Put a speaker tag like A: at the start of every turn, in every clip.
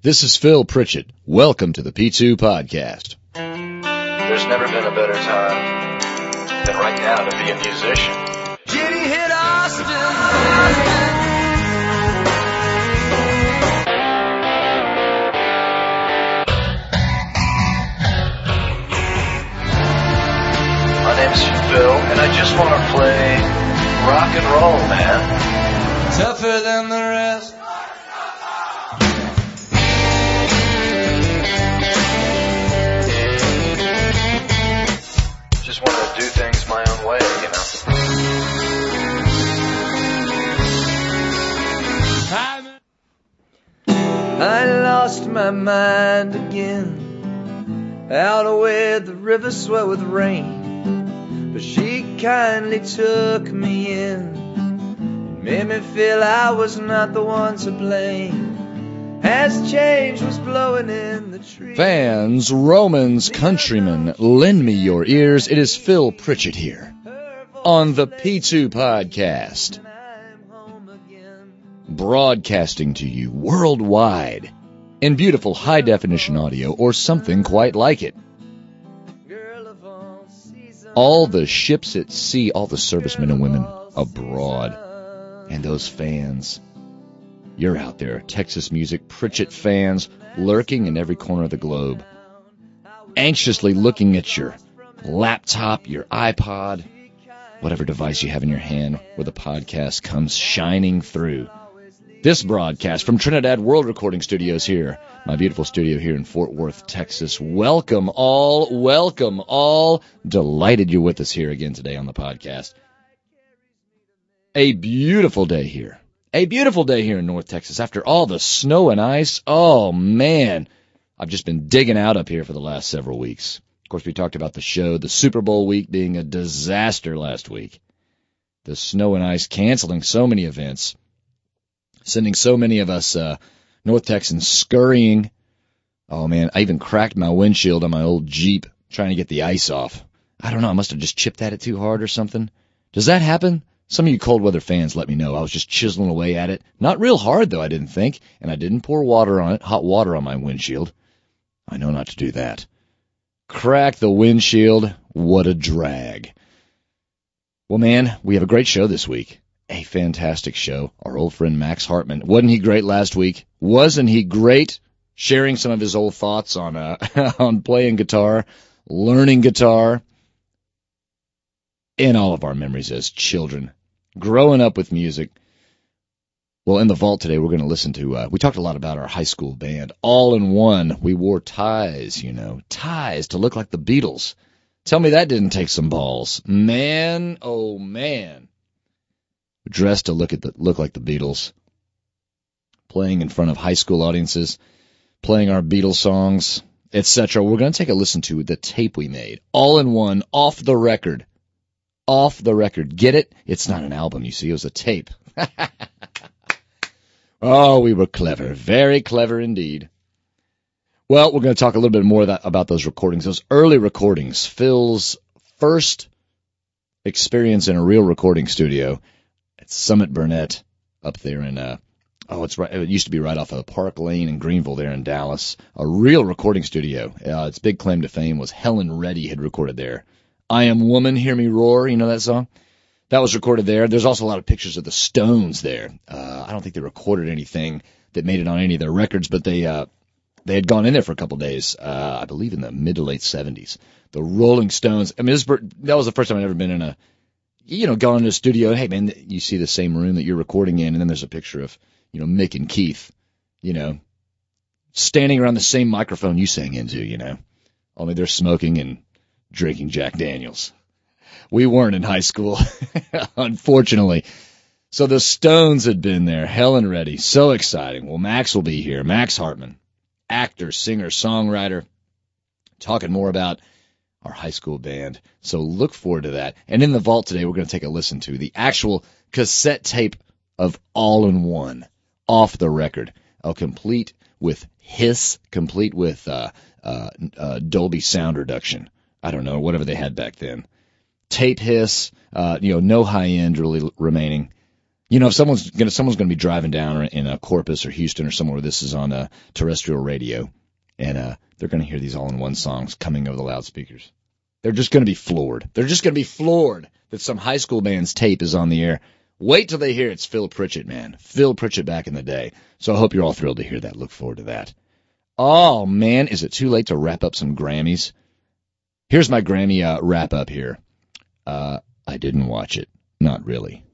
A: This is Phil Pritchett. Welcome to the P2 Podcast.
B: There's never been a better time than right now to be a musician.
C: Did he hit Austin?
B: My name's Phil, and I just want to play rock and roll, man.
C: Tougher than the rest.
B: Just want to do things my own way, you know.
C: I lost my mind again, out where the river swelled with rain. But she kindly took me in, and made me feel I was not the one to blame, as change was blowing in the trees.
A: Fans, Romans, countrymen, lend me your ears. It is Phil Pritchett here on the P2 Podcast, broadcasting to you worldwide in beautiful high-definition audio or something quite like it. All the ships at sea, all the servicemen and women abroad, and those fans. You're out there, Texas music, Pritchett fans, lurking in every corner of the globe, anxiously looking at your laptop, your iPod, whatever device you have in your hand where the podcast comes shining through. This broadcast from Trinidad World Recording Studios here, my beautiful studio here in Fort Worth, Texas. Welcome all. Delighted you're with us here again today on the podcast. A beautiful day here in North Texas after all the snow and ice. Oh, man. I've just been digging out up here for the last several weeks. Of course, we talked about the show, the Super Bowl week being a disaster last week. The snow and ice canceling so many events, sending so many of us North Texans scurrying. Oh, man, I even cracked my windshield on my old Jeep trying to get the ice off. I don't know, I must have just chipped at it too hard or something. Does that happen? Some of you cold weather fans let me know. I was just chiseling away at it. Not real hard, though, I didn't think. And I didn't pour water on it, hot water on my windshield. I know not to do that. Crack the windshield. What a drag. Well, man, we have a great show this week. A fantastic show. Our old friend Max Hartman. Wasn't he great last week? Wasn't he great? Sharing some of his old thoughts on on playing guitar, learning guitar, and all of our memories as children, growing up with music. Well, in the vault today, we're going to listen to, we talked a lot about our high school band, All in One. We wore ties, ties to look like the Beatles. Tell me that didn't take some balls. Man, oh man. Dressed to look like the Beatles, playing in front of high school audiences, playing our Beatles songs, etc. We're going to take a listen to the tape we made, All in One, off the record. Off the record. Get it? It's not an album, you see. It was a tape. Oh, we were clever. Very clever indeed. Well, we're going to talk a little bit more about those recordings, those early recordings. Phil's first experience in a real recording studio at Summit Burnett up there in, it used to be right off of Park Lane in Greenville there in Dallas. A real recording studio. Its big claim to fame was Helen Reddy had recorded there. I Am Woman, Hear Me Roar, you know that song? That was recorded there. There's also a lot of pictures of the Stones there. I don't think they recorded anything that made it on any of their records, but they had gone in there for a couple days, I believe in the mid to late 70s. The Rolling Stones. I mean, that was the first time I'd ever been in gone into a studio. Hey, man, you see the same room that you're recording in, and then there's a picture of, Mick and Keith, standing around the same microphone you sang into, Only they're smoking and drinking Jack Daniels. We weren't in high school, unfortunately. So the Stones had been there. Helen Reddy, so exciting. Well, Max will be here. Max Hartman, actor, singer, songwriter, talking more about our high school band. So look forward to that. And in the vault today, we're going to take a listen to the actual cassette tape of All in One, off the record, complete with hiss, complete with Dolby sound reduction. I don't know, whatever they had back then. Tape hiss, no high end really remaining. You know, if someone's gonna be driving down in Corpus or Houston or somewhere where this is on terrestrial radio, and they're gonna hear these all-in-one songs coming over the loudspeakers. They're just gonna be floored. They're just gonna be floored that some high school band's tape is on the air. Wait till they hear it's Phil Pritchett, man. Phil Pritchett back in the day. So I hope you're all thrilled to hear that. Look forward to that. Oh man, is it too late to wrap up some Grammys? Here's my Grammy wrap up here. I didn't watch it. Not really.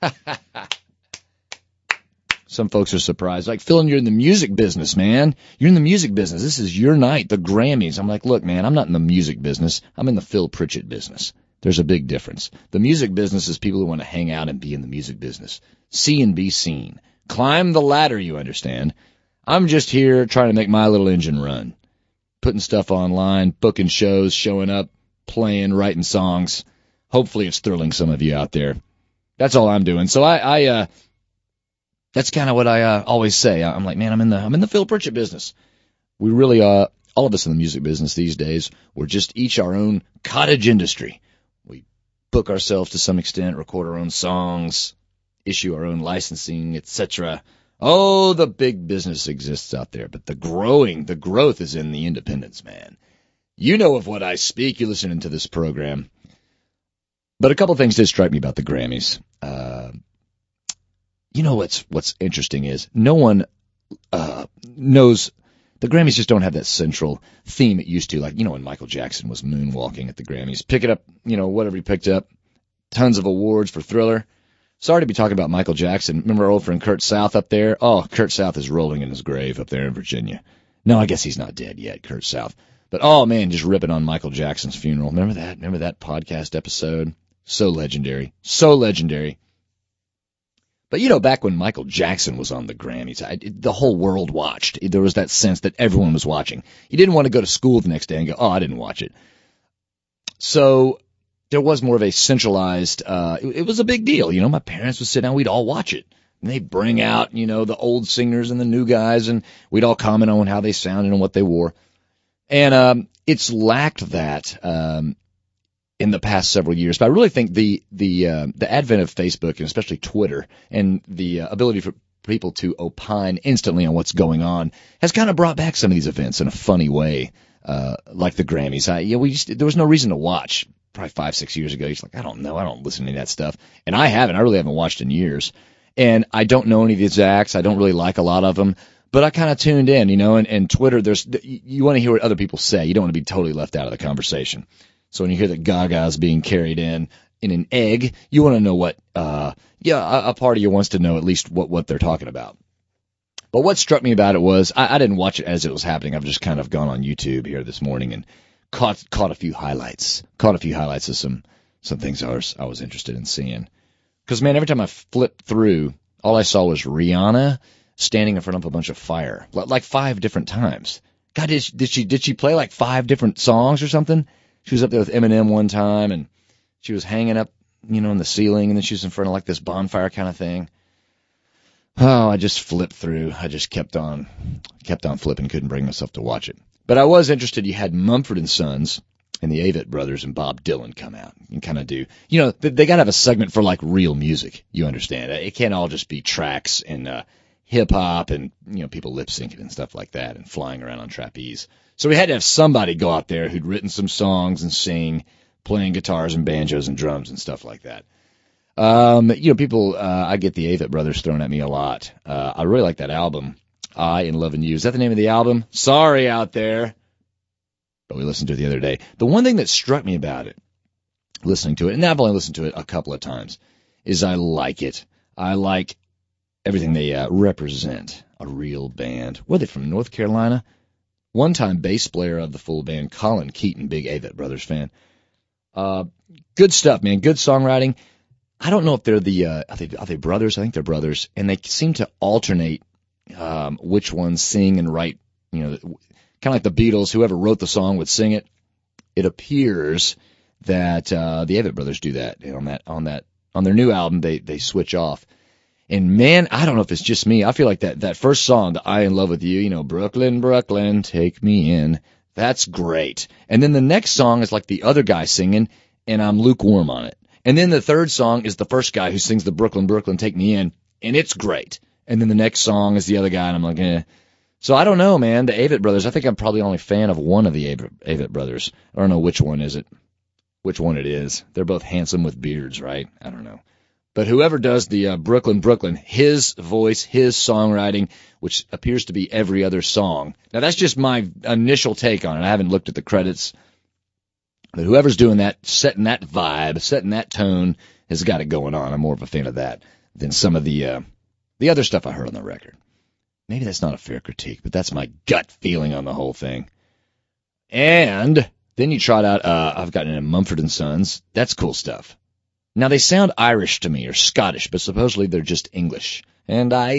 A: Some folks are surprised. Like, Phil, you're in the music business, man. You're in the music business. This is your night, the Grammys. I'm like, look, man, I'm not in the music business. I'm in the Phil Pritchett business. There's a big difference. The music business is people who want to hang out and be in the music business. See and be seen. Climb the ladder, you understand. I'm just here trying to make my little engine run. Putting stuff online, booking shows, showing up, playing, writing songs. Hopefully it's thrilling some of you out there. That's all I'm doing. So that's kind of what I always say. I'm like, man, I'm in the Phil Pritchett business. We really all of us in the music business these days, we're just each our own cottage industry. We book ourselves to some extent, record our own songs, issue our own licensing, etc. Oh, the big business exists out there, but the growth is in the independents, man. You know of what I speak. You're listening to this program. But a couple things did strike me about the Grammys. You know what's interesting is no one knows. The Grammys just don't have that central theme it used to. Like, you know, when Michael Jackson was moonwalking at the Grammys, picking up, you know, whatever he picked up, tons of awards for Thriller. Sorry to be talking about Michael Jackson. Remember our old friend Kurt South up there? Oh, Kurt South is rolling in his grave up there in Virginia. No, I guess he's not dead yet, Kurt South. But, oh, man, just ripping on Michael Jackson's funeral. Remember that? Remember that podcast episode? So legendary. So legendary. But, you know, back when Michael Jackson was on the Grammys, the whole world watched. There was that sense that everyone was watching. You didn't want to go to school the next day and go, oh, I didn't watch it. So there was more of a centralized, it was a big deal. You know, my parents would sit down, we'd all watch it. And they'd bring out, you know, the old singers and the new guys, and we'd all comment on how they sounded and what they wore. And it's lacked that in the past several years. But I really think the advent of Facebook, and especially Twitter, and the ability for people to opine instantly on what's going on has kind of brought back some of these events in a funny way, like the Grammys. There was no reason to watch. Probably 5-6 years ago, he's like, I don't know, I don't listen to any of that stuff. And I really haven't watched in years. And I don't know any of these acts. I don't really like a lot of them. But I kind of tuned in, you know, and Twitter, you want to hear what other people say. You don't want to be totally left out of the conversation. So when you hear that Gaga's being carried in an egg, you want to know what, a part of you wants to know at least what they're talking about. But what struck me about it was, I didn't watch it as it was happening. I've just kind of gone on YouTube here this morning and caught a few highlights. Caught a few highlights of some things I was interested in seeing. Because, man, every time I flipped through, all I saw was Rihanna standing in front of a bunch of fire, like 5 different times. God, did she play like 5 different songs or something? She was up there with Eminem one time, and she was hanging up, you know, in the ceiling, and then she was in front of like this bonfire kind of thing. Oh, I just flipped through. I just kept on flipping, couldn't bring myself to watch it. But I was interested. You had Mumford & Sons and the Avett Brothers and Bob Dylan come out and kind of do, you know, they got to have a segment for like real music, you understand. It can't all just be tracks and hip-hop and, you know, people lip-syncing and stuff like that and flying around on trapeze. So we had to have somebody go out there who'd written some songs and sing, playing guitars and banjos and drums and stuff like that. You know, people, I get the Avett Brothers thrown at me a lot. I really like that album, I in Loving You. Is that the name of the album? Sorry out there. But we listened to it the other day. The one thing that struck me about it, listening to it, and I've only listened to it a couple of times, is I like it. I like everything they represent. A real band. Were they from North Carolina? One-time bass player of the full band, Colin Keaton, big Avett Brothers fan. Good stuff, man. Good songwriting. I don't know if they're are they brothers? I think they're brothers. And they seem to alternate which ones sing and write, you know, kind of like the Beatles. Whoever wrote the song would sing it. It appears that the Avett Brothers do that. On their new album, they switch off. And, man, I don't know if it's just me. I feel like that first song, the I in Love with You, you know, Brooklyn, Brooklyn, take me in. That's great. And then the next song is like the other guy singing, and I'm lukewarm on it. And then the third song is the first guy who sings the Brooklyn, Brooklyn, Take Me In, and it's great. And then the next song is the other guy, and I'm like, eh. So I don't know, man. The Avett Brothers, I think I'm probably only a fan of one of the Avett Brothers. I don't know which one is it. Which one it is. They're both handsome with beards, right? I don't know. But whoever does the Brooklyn, Brooklyn, his voice, his songwriting, which appears to be every other song. Now, that's just my initial take on it. I haven't looked at the credits. But whoever's doing that, setting that vibe, setting that tone, has got it going on. I'm more of a fan of that than some of the other stuff I heard on the record. Maybe that's not a fair critique, but that's my gut feeling on the whole thing. And then you trot out, I've gotten into Mumford & Sons. That's cool stuff. Now, they sound Irish to me, or Scottish, but supposedly they're just English. And I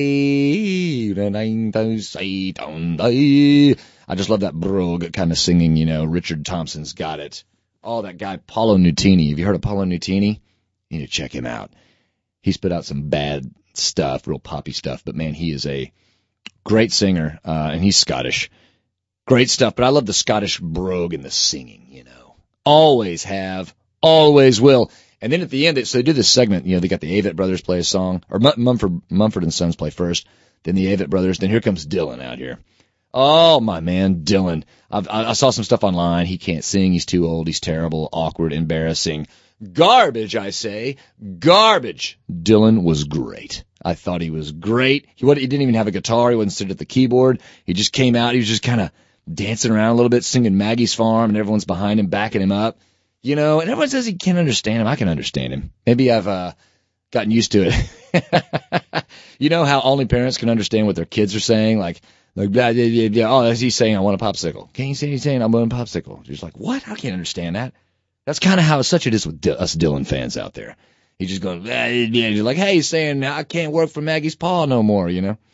A: just love that brogue kind of singing, you know, Richard Thompson's got it. Oh, that guy, Paolo Nutini. Have you heard of Paolo Nutini? You need to check him out. He's put out some bad stuff, real poppy stuff, but man, he is a great singer, and he's Scottish. Great stuff, but I love the Scottish brogue and the singing, you know. Always have, always will. And then at the end, so they do this segment, you know, they got the Avett Brothers play a song, or Mumford & Sons play first, then the Avett Brothers, then here comes Dylan out here. Oh, my man, Dylan. I saw some stuff online. He can't sing. He's too old. He's terrible, awkward, embarrassing. Garbage, I say. Garbage. Dylan was great. I thought he was great. He didn't even have a guitar. He wasn't sitting at the keyboard. He just came out. He was just kind of dancing around a little bit, singing Maggie's Farm, and everyone's behind him, backing him up. You know, and everyone says he can't understand him. I can understand him. Maybe I've gotten used to it. You know how only parents can understand what their kids are saying? Like blah, blah, blah, blah. Oh, he's saying, I want a popsicle. Can't you see he's saying, I want a popsicle? You're just like, what? I can't understand that. That's kind of how such it is with us Dylan fans out there. He's just going, blah, blah, blah. He's like, hey, he's saying, I can't work for Maggie's Pa no more, you know?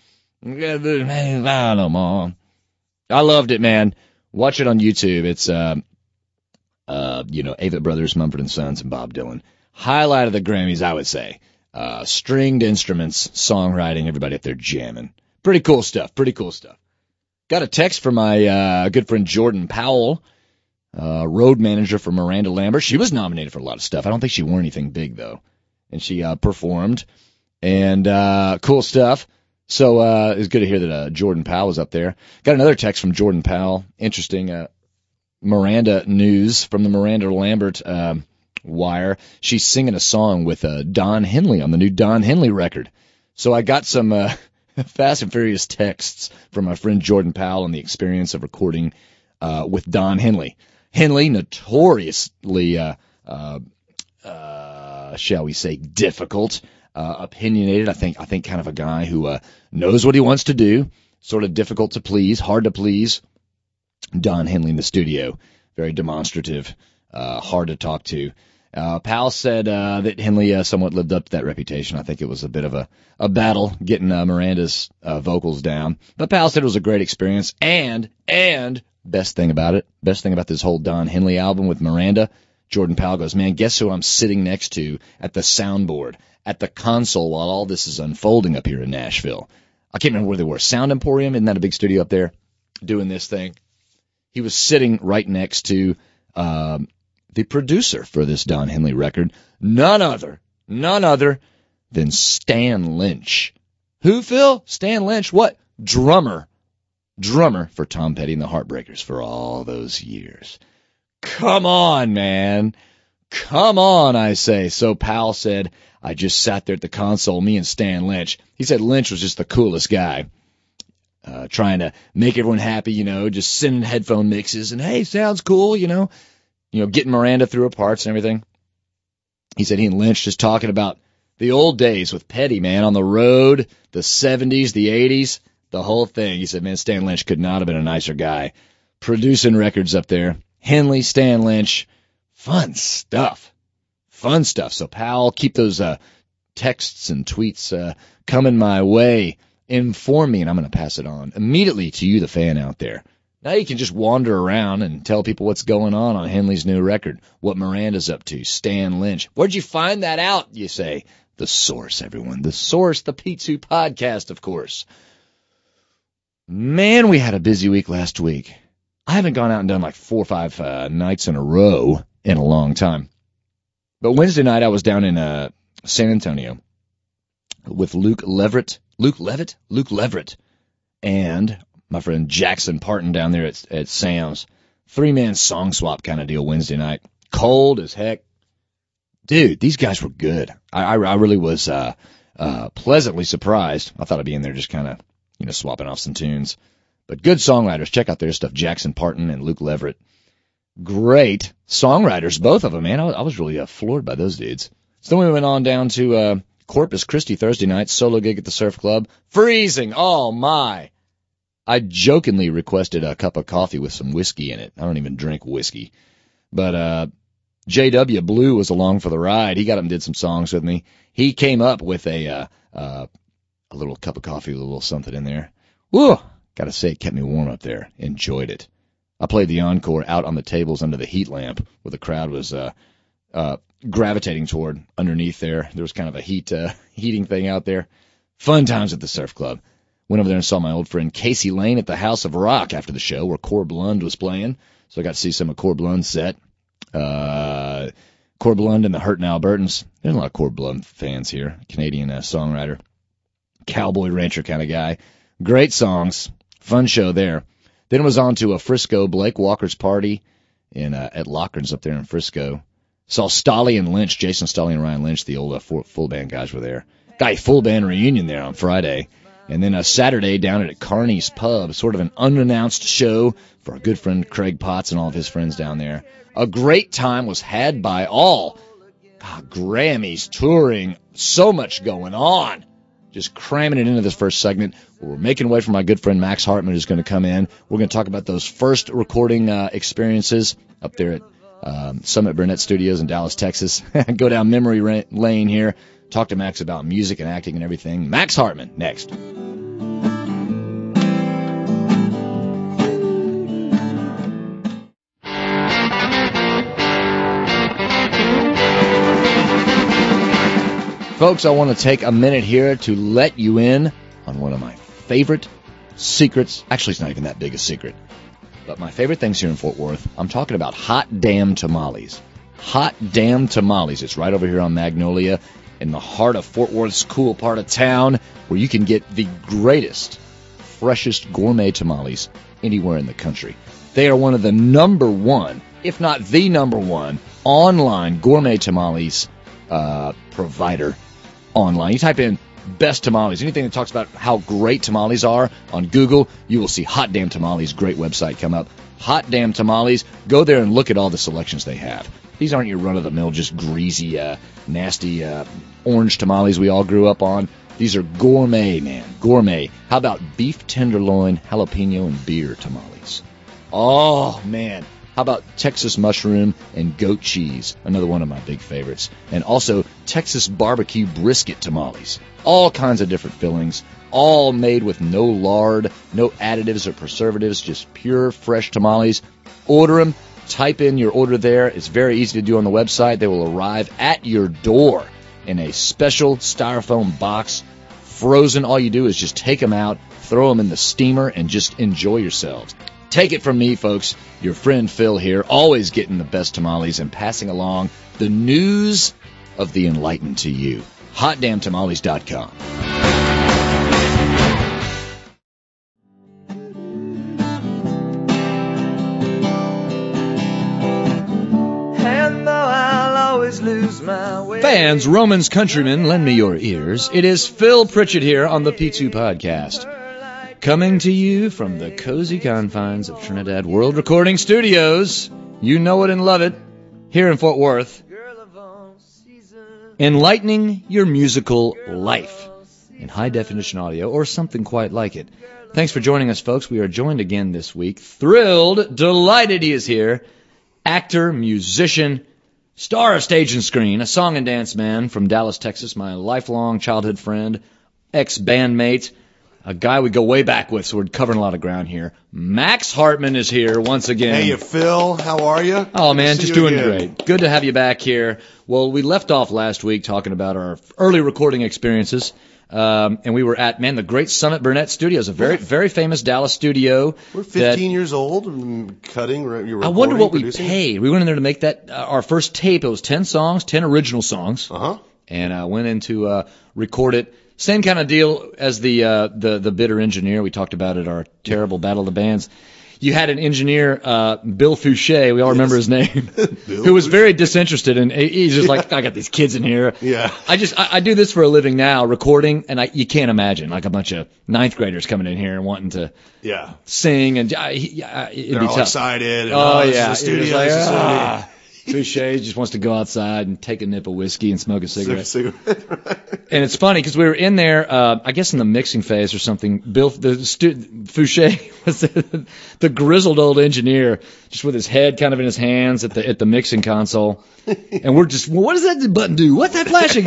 A: No more. I loved it, man. Watch it on YouTube. It's, you know, Avett Brothers, Mumford & Sons, and Bob Dylan. Highlight of the Grammys, I would say. Stringed instruments, songwriting, everybody up there jamming. Pretty cool stuff, pretty cool stuff. Got a text from my good friend Jordan Powell, road manager for Miranda Lambert. She was nominated for a lot of stuff. I don't think she won anything big, though. And she performed. And cool stuff. So it's good to hear that Jordan Powell was up there. Got another text from Jordan Powell. Interesting Miranda news from the Miranda Lambert wire. She's singing a song with Don Henley on the new Don Henley record. So I got some Fast and Furious texts from my friend Jordan Powell on the experience of recording with Don Henley. Henley, notoriously, shall we say, difficult, opinionated. I think kind of a guy who knows what he wants to do, sort of difficult to please, hard to please. Don Henley in the studio, very demonstrative, hard to talk to. Powell said that Henley somewhat lived up to that reputation. I think it was a bit of a battle getting Miranda's vocals down. But Powell said it was a great experience. And best thing about this whole Don Henley album with Miranda, Jordan Powell goes, man, guess who I'm sitting next to at the soundboard, at the console while all this is unfolding up here in Nashville. I can't remember where they were. Sound Emporium, isn't that a big studio up there doing this thing? He was sitting right next to the producer for this Don Henley record, none other than Stan Lynch. Who, Phil? Stan Lynch, what? Drummer for Tom Petty and the Heartbreakers for all those years. Come on, man. Come on, I say. So Powell said, I just sat there at the console, me and Stan Lynch. He said Lynch was just the coolest guy. Trying to make everyone happy, you know, just sending headphone mixes and, hey, sounds cool, you know, getting Miranda through her parts and everything. He said he and Lynch just talking about the old days with Petty, man, on the road, the 70s, the 80s, the whole thing. He said, man, Stan Lynch could not have been a nicer guy. Producing records up there. Henley, Stan Lynch, fun stuff. So, Powell, keep those texts and tweets coming my way. Inform me, and I'm going to pass it on immediately to you, the fan out there. Now you can just wander around and tell people what's going on Henley's new record, what Miranda's up to, Stan Lynch. Where'd you find that out, you say? The Source, everyone. The Source, the P2 podcast, of course. Man, we had a busy week last week. I haven't gone out and done like 4 or 5 nights in a row in a long time. But Wednesday night I was down in San Antonio with Luke Leverett, and my friend Jackson Parton down there at Sam's. 3-man song swap kind of deal Wednesday night. Cold as heck. Dude, these guys were good. I really was pleasantly surprised. I thought I'd be in there just kind of, swapping off some tunes. But good songwriters. Check out their stuff. Jackson Parton and Luke Leverett. Great songwriters, both of them, man. I was really floored by those dudes. So then we went on down to Corpus Christi Thursday night, solo gig at the Surf Club. Freezing. Oh, my. I jokingly requested a cup of coffee with some whiskey in it. I don't even drink whiskey. But J.W. Blue was along for the ride. He got up and did some songs with me. He came up with a little cup of coffee with a little something in there. Woo! Gotta say, it kept me warm up there. Enjoyed it. I played the encore out on the tables under the heat lamp where the crowd was gravitating toward underneath there. There was kind of a heating thing out there. Fun times at the Surf Club. Went over there and saw my old friend Casey Lane at the House of Rock after the show where Corb Lund was playing. So I got to see some of Corb Lund's set. Corb Lund and the Hurtin' Albertans. There's a lot of Corb Lund fans here. Canadian songwriter. Cowboy rancher kind of guy. Great songs. Fun show there. Then it was on to a Frisco, Blake Walker's party at Lochran's up there in Frisco. Saw Stolly and Lynch, Jason Stolly and Ryan Lynch, the old full band guys were there. Got a full band reunion there on Friday. And then Saturday down at Carney's Pub, sort of an unannounced show for our good friend Craig Potts and all of his friends down there. A great time was had by all. God, Grammys, touring, so much going on. Just cramming it into this first segment. We're making way for my good friend Max Hartman, who's going to come in. We're going to talk about those first recording experiences up there at Summit Burnett Studios in Dallas, Texas. Go down memory lane here. Talk to Max about music and acting and everything. Max Hartman, next. Folks, I want to take a minute here to let you in on one of my favorite secrets. Actually, it's not even that big a secret. But my favorite things here in Fort Worth, I'm talking about Hot Damn Tamales. Hot Damn Tamales. It's right over here on Magnolia in the heart of Fort Worth's cool part of town where you can get the greatest, freshest gourmet tamales anywhere in the country. They are one of the number one, if not the number one, online gourmet tamales provider online. You type in best tamales, anything that talks about how great tamales are on Google, you will see Hot Damn Tamales, great website come up. Hot Damn Tamales, go there and look at all the selections they have. These aren't your run-of-the-mill, just greasy, nasty orange tamales we all grew up on. These are gourmet, man, gourmet. How about beef tenderloin, jalapeno, and beer tamales? Oh, man. How about Texas mushroom and goat cheese, another one of my big favorites. And also Texas barbecue brisket tamales. All kinds of different fillings, all made with no lard, no additives or preservatives, just pure, fresh tamales. Order them. Type in your order there. It's very easy to do on the website. They will arrive at your door in a special styrofoam box, frozen. All you do is just take them out, throw them in the steamer, and just enjoy yourselves. Take it from me, folks, your friend Phil here, always getting the best tamales and passing along the news of the enlightened to you. HotDamnTamales.com. Fans, Romans, countrymen, lend me your ears. It is Phil Pritchett here on the P2 Podcast. Coming to you from the cozy confines of Trinidad World Recording Studios. You know it and love it. Here in Fort Worth. Enlightening your musical life in high-definition audio or something quite like it. Thanks for joining us, folks. We are joined again this week. Thrilled, delighted he is here. Actor, musician, star of stage and screen, a song and dance man from Dallas, Texas, my lifelong childhood friend, ex-bandmate, a guy we go way back with, so we're covering a lot of ground here. Max Hartman is here once again.
D: Hey, Phil. How are you?
A: Oh, man, just doing great. Good to have you back here. Well, we left off last week talking about our early recording experiences. And we were at, the Great Summit Burnett Studios, a very, very famous Dallas studio.
D: We're 15 years old and cutting. You're
A: I wonder what
D: producing.
A: we paid. We went in there to make that, our first tape. It was 10 songs, 10 original songs.
D: Uh-huh.
A: And went in to record it. Same kind of deal as the bitter engineer we talked about at our terrible Battle of the Bands. You had an engineer, Bill Fouché, we all remember his name, who was very disinterested, and he's just like, I got these kids in here.
D: Yeah.
A: I do this for a living now, recording, and you can't imagine like a bunch of ninth graders coming in here and wanting to sing, and it'd
D: They're
A: be
D: all
A: tough.
D: excited.
A: And,
D: This is the
A: You're
D: studio.
A: just like, Fouché just wants to go outside and take a nip of whiskey and smoke a cigarette. And it's funny because we were in there, I guess in the mixing phase or something. Fouché was the grizzled old engineer, just with his head kind of in his hands at the mixing console. And we're just, well, what does that button do? What's that flashing?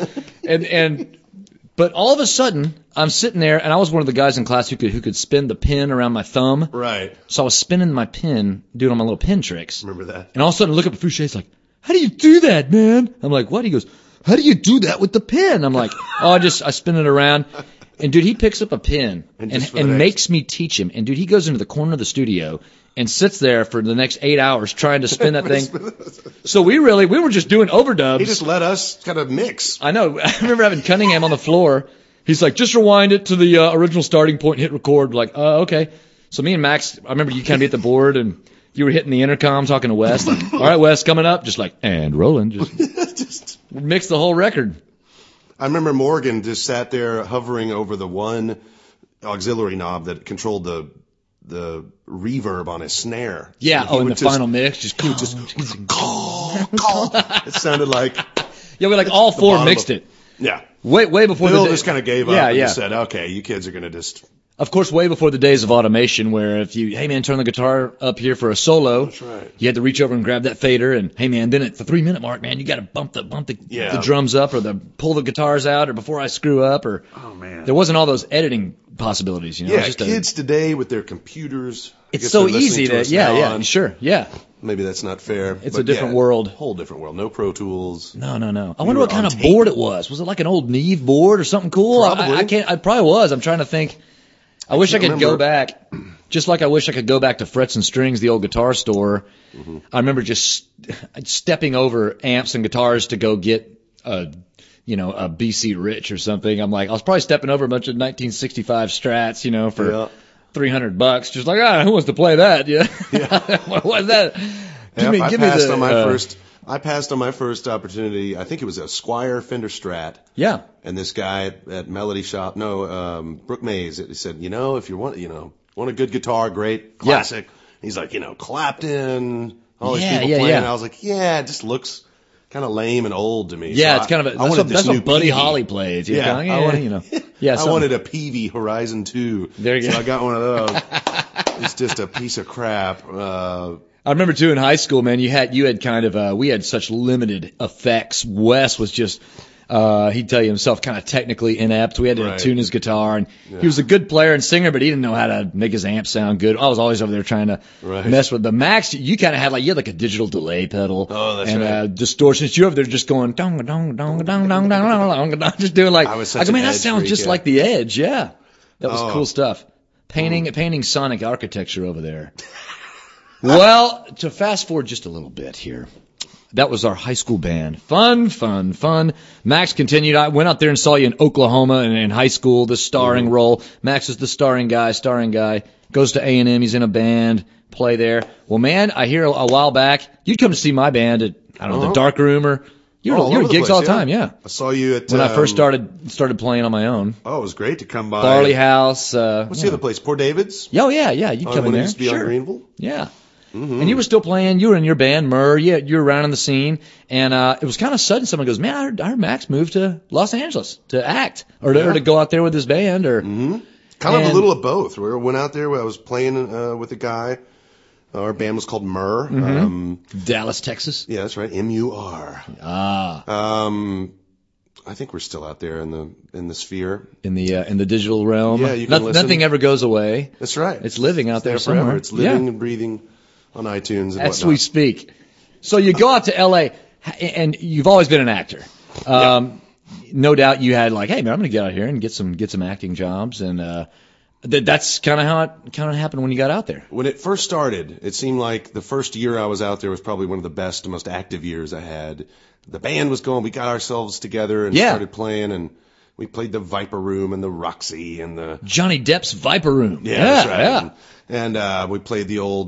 A: But all of a sudden, I'm sitting there, and I was one of the guys in class who could spin the pin around my thumb.
D: Right.
A: So I was spinning my pin, doing all my little pin tricks.
D: Remember that.
A: And all of a sudden, I look up at Fouché's like, how do you do that, man? I'm like, what? He goes, how do you do that with the pin? I'm like, I spin it around. And, dude, he picks up a pin and makes me teach him. And, dude, he goes into the corner of the studio and sits there for the next 8 hours trying to spin that thing. So we were just doing overdubs.
D: He just let us kind of mix.
A: I know. I remember having Cunningham on the floor. He's like, just rewind it to the original starting point and hit record. Like, okay. So me and Max, I remember you kind of be at the board and you were hitting the intercom talking to Wes. Like, all right, Wes, coming up. Just like, and rolling. Just mix the whole record.
D: I remember Morgan just sat there hovering over the one auxiliary knob that controlled the reverb on his snare.
A: Yeah. In the final mix, just
D: call. It sounded like.
A: Yeah, we like all four mixed it.
D: Yeah.
A: Way before
D: Bill
A: the
D: just kind of gave up and just said, okay, you kids are going to just.
A: Of course, way before the days of automation where if you, hey man, turn the guitar up here for a solo.
D: That's right.
A: You had to reach over and grab that fader and, hey man, then at the 3-minute mark, man, you got to bump the drums up or pull the guitars out or before I screw up or.
D: Oh man.
A: There wasn't all those editing possibilities, you know.
D: Yeah, kids today with their computers.
A: It's so easy to, sure.
D: Maybe that's not fair.
A: It's a different world.
D: Whole different world. No Pro Tools.
A: No. I wonder what kind of board it was. Was it like an old Neve board or something cool?
D: Probably.
A: I probably was. I'm trying to think. I wish I could go back, just like I wish I could go back to Frets and Strings, the old guitar store. Mm-hmm. I remember just stepping over amps and guitars to go get a BC Rich or something. I'm like, I was probably stepping over a bunch of 1965 Strats, for $300. Just like, who wants to play that? Yeah. What was that?
D: I passed on my first opportunity. I think it was a Squier Fender Strat.
A: Yeah.
D: And this guy at Melody Shop, Brooke Mays, he said, if you want a good guitar, great, classic. Yeah. He's like, Clapton, all these people playing. And I was like, it just looks kind of lame and old to me.
A: Yeah,
D: so
A: it's kind of that's what Buddy Holly plays. I
D: wanted a Peavey Horizon 2.
A: There you go.
D: So I got one of those. It's just a piece of crap.
A: I remember too in high school, man, you had kind of we had such limited effects. Wes was just he'd tell you himself kind of technically inept. We had to tune his guitar, and he was a good player and singer, but he didn't know how to make his amp sound good. I was always over there trying to mess with the Max. You kind of had you had like a digital delay pedal and distortions. You're over there just going dong dong dong dong dong dong dong, just doing like that sounds just like the Edge. Yeah, that was cool stuff. Painting sonic architecture over there. Well, to fast forward just a little bit here. That was our high school band. Fun. Max continued. I went out there and saw you in Oklahoma and in high school, the starring role. Max is the starring guy. Goes to A&M. He's in a band. Play there. Well, man, I hear a while back, you'd come to see my band at, the Dark Room or you were at gigs all the time, yeah.
D: I saw you at...
A: When I first started playing on my own.
D: Oh, it was great to come by.
A: Barley House.
D: What's the other place? Poor David's?
A: Oh, yeah. You'd come in there.
D: When it used to be on Greenville?
A: Yeah. Mm-hmm. And you were still playing. You were in your band, Murr. You were around in the scene. And it was kind of sudden. Someone goes, man, I heard Max moved to Los Angeles to act or to go out there with his band.
D: Kind of a little of both. We went out there. I was playing with a guy. Our band was called Murr.
A: Mm-hmm. Dallas, Texas.
D: Yeah, that's right. M-U-R. I think we're still out there in the sphere. In
A: the digital realm.
D: Yeah, you can listen.
A: Nothing ever goes away.
D: That's right.
A: It's living out there
D: forever.
A: somewhere.
D: It's living and breathing on iTunes and
A: as we speak. So you go out to L.A. and you've always been an actor. no doubt you had like, hey man, I'm going to get out here and get some acting jobs, and that's kind of how it happened when you got out there.
D: When it first started, it seemed like the first year I was out there was probably one of the best, most active years I had. The band was going, we got ourselves together and started playing, and we played the Viper Room and the Roxy and the
A: Johnny Depp's Viper Room.
D: Yeah, that's right. And we played the old.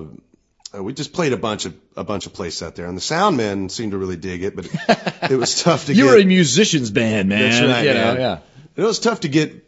D: We just played a bunch of places out there, and the sound men seemed to really dig it, but it was tough to get.
A: You're a musician's band, man.
D: That's right,
A: man.
D: Yeah. It was tough to get.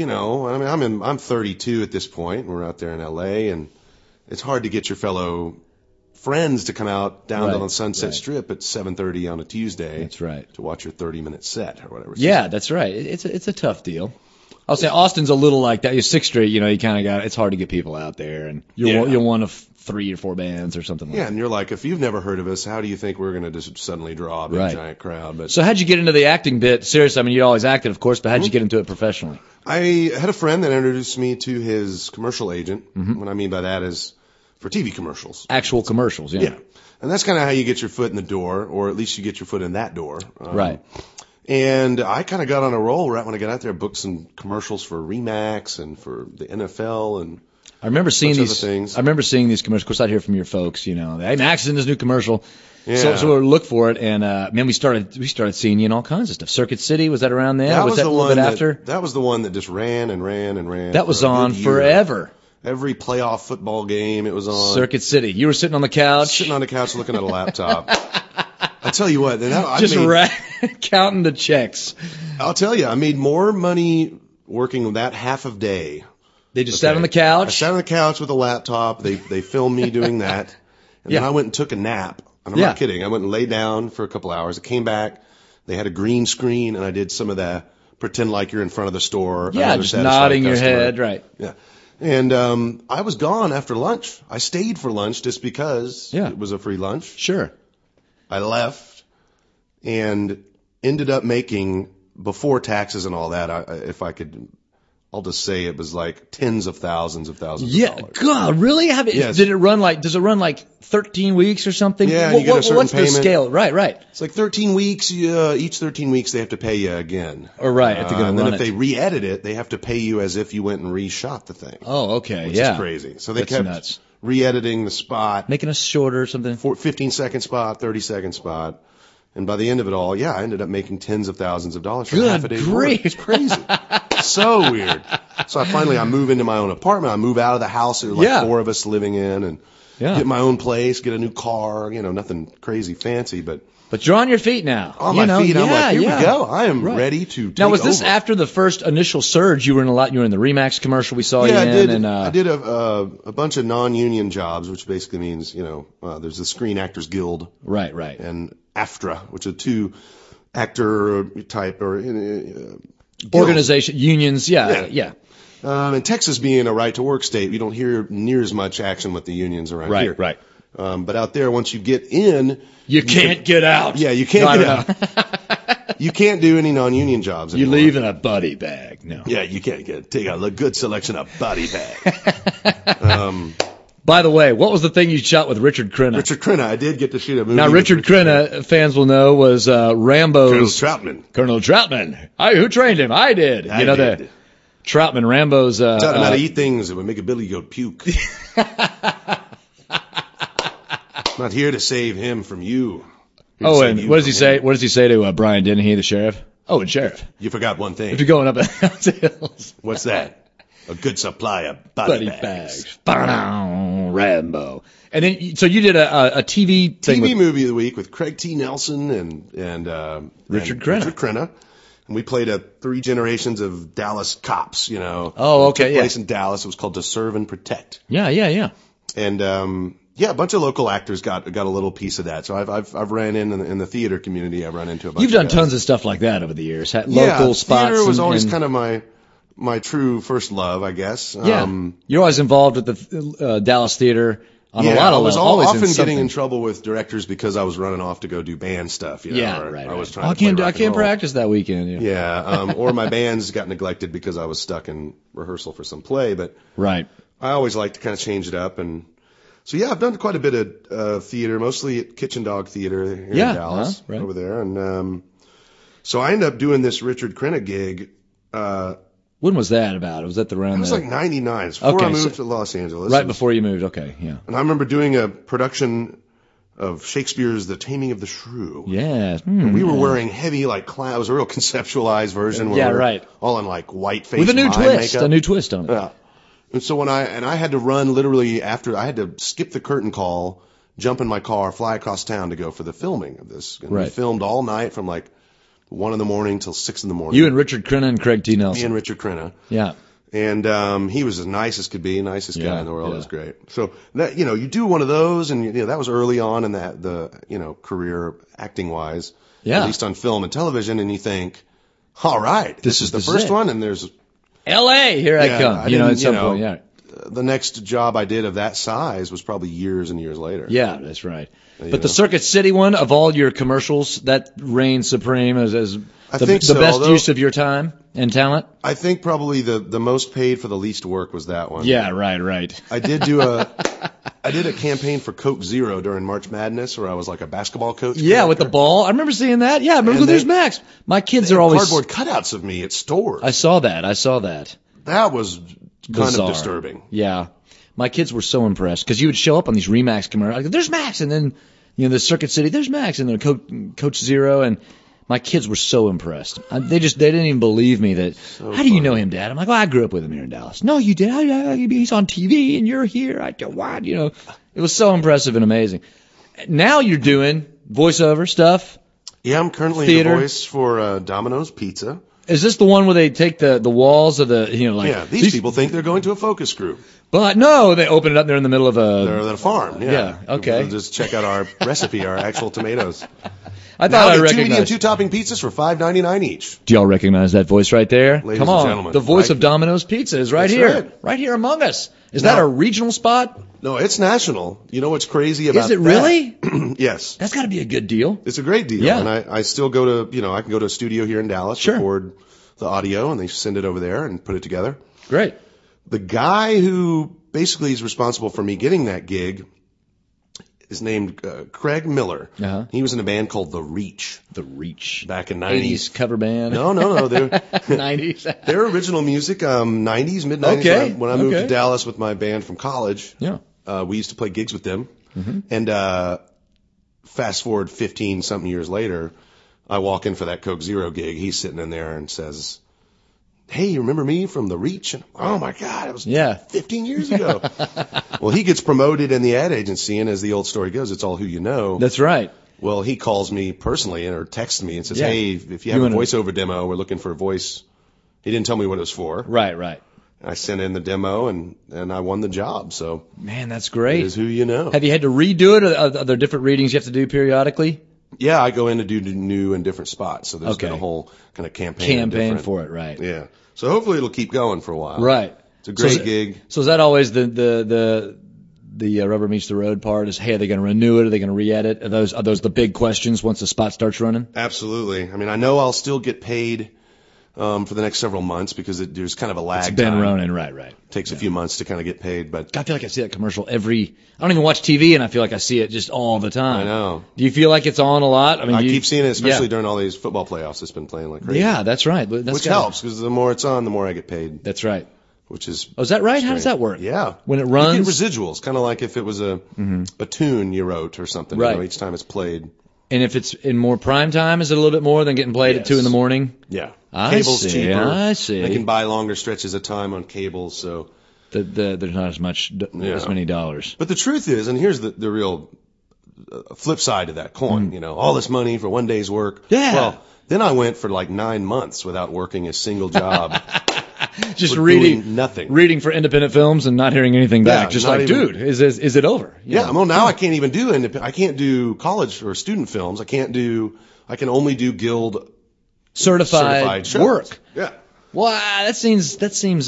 D: I mean, I'm 32 at this point. We're out there in L.A., and it's hard to get your fellow friends to come out down to the Sunset Strip at 7:30 on a Tuesday.
A: That's right.
D: To watch your 30-minute set or whatever.
A: Yeah, that's right. It's a tough deal. I'll say Austin's a little like that. You're 6th Street, you kind of got it's hard to get people out there, and you're one of 3 or 4 bands or something like that.
D: Yeah, and you're like, if you've never heard of us, how do you think we're going to just suddenly draw a big giant crowd? But
A: so how'd you get into the acting bit? Seriously, I mean, you always acted, of course, but how'd you get into it professionally?
D: I had a friend that introduced me to his commercial agent. Mm-hmm. What I mean by that is for TV commercials.
A: Actual commercials, yeah.
D: Yeah. And that's kind of how you get your foot in the door, or at least you get your foot in that door.
A: Right.
D: And I kind of got on a roll right when I got out there, booked some commercials for Remax and for the NFL and
A: I remember seeing these
D: things.
A: I remember seeing these commercials. Of course, I'd hear from your folks, hey, Max is in this new commercial. Yeah. So we look for it, and man, we started seeing you in all kinds of stuff. Circuit City, was that around there? Was that a little bit after?
D: That was the one that just ran and ran and ran.
A: That was on forever.
D: Every playoff football game, it was on.
A: Circuit City. You were sitting on the couch.
D: Sitting on the couch looking at a laptop. I tell you what,
A: counting the checks.
D: I'll tell you, I made more money working that half of day.
A: They just sat on the couch?
D: I sat on the couch with a laptop. They filmed me doing that. And then I went and took a nap. And I'm not kidding. I went and laid down for a couple hours. I came back. They had a green screen, and I did some of that pretend like you're in front of the store.
A: Yeah, just nodding your head, right.
D: Yeah. And I was gone after lunch. I stayed for lunch just because it was a free lunch.
A: Sure.
D: I left and ended up making, before taxes and all that, I'll just say it was like tens of thousands of dollars.
A: Yeah, God, really?
D: Yes.
A: Does it run like 13 weeks or something?
D: Yeah, you get a certain
A: what's
D: payment.
A: The scale? Right.
D: It's like 13 weeks. Each 13 weeks they have to pay you again.
A: Oh, right. If they're gonna
D: and then
A: run
D: if they re-edit it, they have to pay you as if you went and reshot the thing.
A: Oh, okay.
D: Which is crazy. So they
A: That's
D: kept
A: nuts.
D: re-editing the spot.
A: Making us shorter or something?
D: 15-second spot, 30-second spot. And by the end of it all, I ended up making tens of thousands of dollars for half a day's work. It's crazy. So weird. So I move into my own apartment. I move out of the house. There were like 4 of us living in, and get my own place, get a new car. Nothing crazy fancy, but
A: you're on your feet now.
D: On my feet, I'm like, here we go. I am ready to take
A: Now, was this
D: over.
A: after the first initial surge? You were in the Remax commercial we saw you in.
D: I did a bunch of non-union jobs, which basically means there's the Screen Actors Guild,
A: right,
D: and AFTRA, which are 2 actor type or
A: organization unions. Yeah.
D: And Texas being a right-to-work state, we don't hear near as much action with the unions around here.
A: Right.
D: But out there, once you get in,
A: you can't get out.
D: Yeah, you can't get out. You can't do any non-union jobs anymore.
A: You leave in a buddy bag. No.
D: Yeah, you can't take a good selection of buddy bag.
A: By the way, what was the thing you shot with Richard Crenna?
D: Richard Crenna, I did get to shoot a movie.
A: Now, Richard Crenna, fans will know, was Rambo's... Colonel Troutman. Who trained him? I did.
D: I did.
A: Troutman, Rambo's...
D: Taught him how to eat things that would make a Billy Goat puke. Not here to save him from you.
A: And what does he say? What does he say to Brian Dennehy, the sheriff? Oh, and sheriff.
D: You forgot one thing.
A: If you're going up the hills.
D: What's that? A good supply of buddy bags.
A: Rambo. And then, so you did a TV thing.
D: TV movie of the week with Craig T. Nelson and
A: Richard Crenna.
D: And we played 3 generations of Dallas cops,
A: Oh, okay,
D: It took place in Dallas. It was called To Serve and Protect.
A: Yeah.
D: And, a bunch of local actors got a little piece of that. So I've ran in the theater community. I've run into a bunch
A: You've done
D: of guys.
A: tons of stuff like that over the years. Local spots.
D: Theater was always kind of my true first love, I guess.
A: Yeah. You're always involved with the Dallas theater on a lot of levels.
D: I was often getting in trouble with directors because I was running off to go do band stuff. Right. I was trying
A: I can't practice that weekend.
D: Yeah. Or my bands got neglected because I was stuck in rehearsal for some play. But
A: right.
D: I always like to kind of change it up. And so, I've done quite a bit of theater, mostly at Kitchen Dog Theater here in Dallas over there. And So I ended up doing this Richard Crenna gig.
A: When was that about? Was that the round?
D: It was like 99. It's before I moved to Los Angeles.
A: Right before you moved. Okay, yeah.
D: And I remember doing a production of Shakespeare's The Taming of the Shrew.
A: Yeah.
D: And we were wearing heavy, like, it was a real conceptualized version.
A: Yeah, right.
D: All in, like, white face
A: with a new twist.
D: Makeup.
A: A new twist on it.
D: Yeah. And so I had to run literally after, I had to skip the curtain call, jump in my car, fly across town to go for the filming of this. And we filmed all night from like 1 a.m. till 6 a.m.
A: You and Richard Crenna and Craig T. Nelson.
D: Me and Richard Crenna.
A: Yeah.
D: And he was as nice as could be, nicest guy in the world. It was great. So that, you do one of those, and that was early on in the career acting wise.
A: Yeah.
D: At least on film and television, and you think, all right, this is the first one, and there's
A: L.A. Here I come. At some point, yeah.
D: The next job I did of that size was probably years and years later.
A: Yeah, that's right. But the Circuit City one, of all your commercials, that reigns supreme as the best use of your time and talent?
D: I think probably the most paid for the least work was that one.
A: Yeah, right.
D: I did do a campaign for Coke Zero during March Madness where I was like a basketball coach.
A: Yeah, character. With the ball. I remember seeing that. Yeah, I remember there's Max. My kids are always
D: cardboard cutouts of me at stores.
A: I saw that. That
D: was kind of disturbing.
A: Yeah. My kids were so impressed because you would show up on these Remax commercials. Like, there's Max, and then the Circuit City, there's Max, and then Coach Zero, and my kids were so impressed. They didn't even believe me that. So how do you know him, Dad? I'm like, well, I grew up with him here in Dallas. No, you did. He's on TV, and you're here. Why? It was so impressive and amazing. Now you're doing voiceover stuff.
D: Yeah, I'm currently the voice for Domino's Pizza.
A: Is this the one where they take the walls of the,
D: Yeah, these people think they're going to a focus group.
A: But no, they open it up, they're in the middle of
D: They're at a farm,
A: Yeah, okay.
D: We'll just check out our recipe, our actual tomatoes.
A: I thought I recognized.
D: 2 medium 2-topping pizzas for $5.99 each.
A: Do y'all recognize that voice right there?
D: Ladies
A: Come on.
D: and gentlemen.
A: The voice of Domino's Pizza is right here. Right here among us. Is that a regional spot?
D: No, it's national. You know what's crazy about that?
A: Is it really?
D: Yes.
A: That's got to be a good deal.
D: It's a great deal.
A: Yeah.
D: And I still go to, I can go to a studio here in Dallas, record the audio, and they send it over there and put it together.
A: Great.
D: The guy who basically is responsible for me getting that gig is named Craig Miller.
A: Uh-huh.
D: He was in a band called The Reach.
A: The Reach.
D: Back in 90s.
A: 80s cover band.
D: No.
A: 90s.
D: Their original music, 90s, mid-90s.
A: Okay.
D: When I moved to Dallas with my band from college, we used to play gigs with them.
A: Mm-hmm.
D: And fast forward 15-something years later, I walk in for that Coke Zero gig. He's sitting in there and says, hey, you remember me from The Reach? And, oh, my God, it was 15 years ago. Well, he gets promoted in the ad agency, and as the old story goes, it's all who you know.
A: That's right.
D: Well, he calls me personally or texts me and says, hey, if you have a voiceover demo, we're looking for a voice. He didn't tell me what it was for.
A: Right.
D: I sent in the demo, and I won the job. So,
A: man, that's great.
D: It is who you know.
A: Have you had to redo it, or are there different readings you have to do periodically?
D: Yeah, I go in to do new and different spots. So there's been a whole kind of campaign
A: for it, right?
D: Yeah. So hopefully it'll keep going for a while.
A: Right.
D: It's a great gig.
A: So is that always the rubber meets the road part? Is, hey, are they going to renew it? Are they going to re-edit? Are those the big questions once the spot starts running?
D: Absolutely. I mean, I know I'll still get paid for the next several months because there's kind of a lag.
A: It's been
D: time.
A: running, right.
D: It takes a few months to kind of get paid, but
A: I feel like I see that commercial I don't even watch TV, and I feel like I see it just all the time.
D: I know.
A: Do you feel like it's on a lot?
D: I keep seeing it, especially during all these football playoffs. It's been playing like crazy.
A: Yeah, that's right.
D: Which helps because the more it's on, the more I get paid.
A: That's right.
D: Which is
A: is that right?
D: strange.
A: How does that work?
D: Yeah.
A: When it runs,
D: you get residuals, kind of like if it was a tune you wrote or something.
A: Right.
D: Each time it's played.
A: And if it's in more prime time, is it a little bit more than getting played at 2 a.m?
D: Yeah.
A: Cable's
D: cheaper.
A: I see.
D: They can buy longer stretches of time on cable, so
A: there's not as many dollars.
D: But the truth is, and here's the real flip side of that coin. All this money for one day's work.
A: Yeah.
D: Well, then I went for like 9 months without working a single job.
A: Just reading
D: nothing.
A: Reading for independent films and not hearing anything back. Just like, dude, is it over?
D: Yeah. Well, now I can't even do I can't do college or student films. I can only do Guild certified
A: work.
D: Yeah.
A: Well, that seems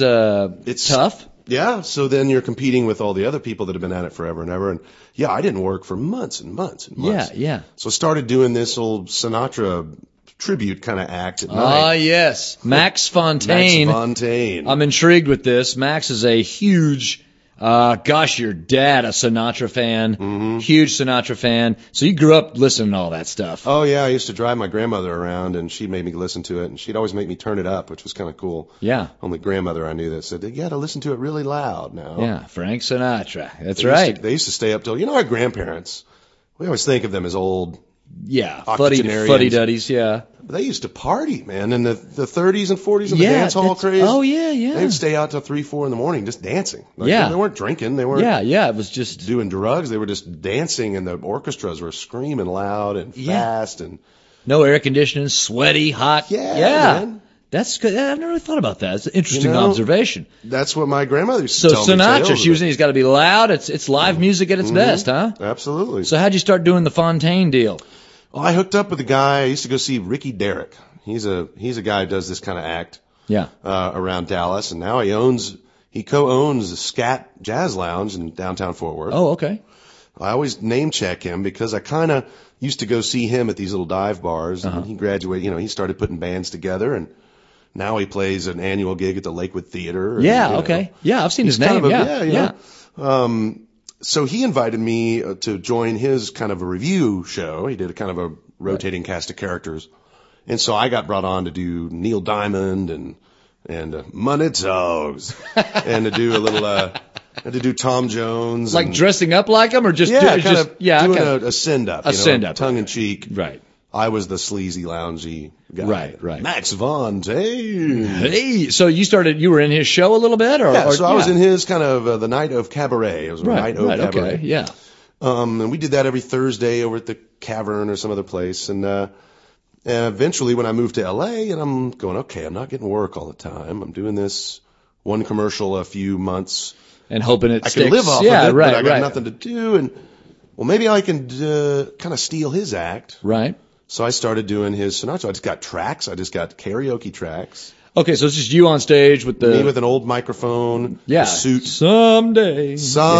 A: it's tough.
D: Yeah. So then you're competing with all the other people that have been at it forever and ever. And yeah, I didn't work for months and months and months.
A: Yeah.
D: So I started doing this old Sinatra tribute kind of act at night.
A: Ah, yes. Max Fontaine.
D: Max Fontaine.
A: I'm intrigued with this. Max is a huge Gosh, your dad, a Sinatra fan, huge Sinatra fan. So you grew up listening to all that stuff.
D: Oh, yeah. I used to drive my grandmother around, and she made me listen to it, and she'd always make me turn it up, which was kind of cool.
A: Yeah.
D: Only grandmother I knew that said, you got to listen to it really loud now.
A: Yeah, Frank Sinatra. That's right.
D: They used to stay up till, our grandparents, we always think of them as old.
A: Yeah, fuddy-duddies, yeah.
D: But they used to party, man, in the 30s and 40s and the dance hall craze.
A: Oh, yeah.
D: They'd stay out till 3, 4 in the morning just dancing. They weren't drinking. They weren't
A: it was just
D: doing drugs. They were just dancing, and the orchestras were screaming loud and fast. And
A: no air conditioning, sweaty, hot.
D: Yeah. Man.
A: That's good. I've never really thought about that. It's an interesting observation.
D: That's what my grandmother used to tell me.
A: So Sinatra, she was saying, he's got to be loud. It's live music at its best, huh?
D: Absolutely.
A: So how'd you start doing the Fontaine deal?
D: Well, I hooked up with a guy. I used to go see Ricky Derrick. He's a guy who does this kind of act.
A: Yeah.
D: Around Dallas, and now he co-owns the Scat Jazz Lounge in downtown Fort Worth.
A: Oh, okay.
D: I always name check him because I kind of used to go see him at these little dive bars. And he graduated, he started putting bands together, and now he plays an annual gig at the Lakewood Theater.
A: Okay. Yeah, I've seen his name.
D: So he invited me to join his kind of a review show. He did a kind of a rotating cast of characters. And so I got brought on to do Neil Diamond and Money Dogs and to do a little, to do Tom Jones.
A: Like dressing up like him or just doing
D: a send-up.
A: A send-up.
D: Tongue-in-cheek.
A: Right.
D: I was the sleazy, loungy guy.
A: Right.
D: Max Fontaine.
A: Hey, so you were in his show a little bit?
D: I was in his kind of the Night of Cabaret. It was a Night of Cabaret.
A: Okay, yeah.
D: And we did that every Thursday over at the Cavern or some other place. And eventually when I moved to LA, and I'm going, okay, I'm not getting work all the time. I'm doing this one commercial a few months.
A: And hoping it sticks.
D: I can live off of it, but I got nothing to do. And, well, maybe I can kind of steal his act.
A: Right.
D: So I started doing his Sinatra. I just got tracks. I just got karaoke tracks.
A: Okay, so it's just you on stage with
D: me with an old microphone, a suit.
A: Someday,